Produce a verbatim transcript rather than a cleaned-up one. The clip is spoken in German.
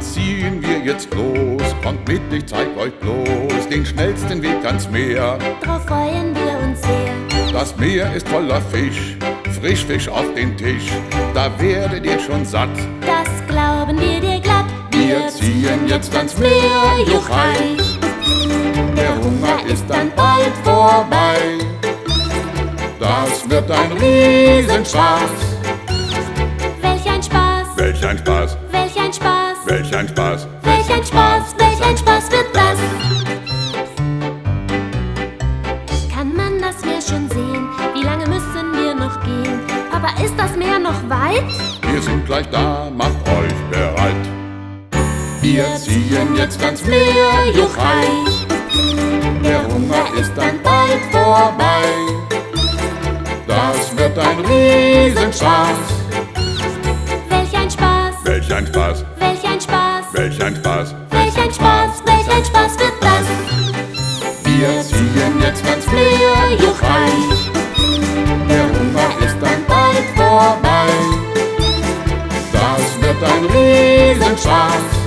Dann ziehen wir jetzt los, kommt mit, ich zeig euch bloß den schnellsten Weg ans Meer. Drauf freuen wir uns sehr. Das Meer ist voller Fisch, Frischfisch auf den Tisch, da werdet ihr schon satt. Das glauben wir dir glatt. Wir ziehen jetzt ans Meer, juchhei, der Hunger ist dann bald vorbei. Das wird ein Riesenspaß. Welch ein Spaß, Welch ein Spaß, welch ein Spaß, welch ein Spaß, welch ein Spaß, welch ein Spaß wird das. Kann man das Meer schon sehen? Wie lange müssen wir noch gehen? Papa, ist das Meer noch weit? Wir sind gleich da, macht euch bereit. Wir ziehen jetzt ans Meer, juchhei, der Hunger ist dann bald vorbei. Das wird ein Riesenspaß. Welch ein Spaß, Welch ein Spaß, welch ein Spaß, welch ein Spaß, welch ein Spaß, welch ein Spaß wird das. wir ziehen jetzt ans Meer, juchhei, der Hunger ist dann bald vorbei. Das wird ein Riesenspaß.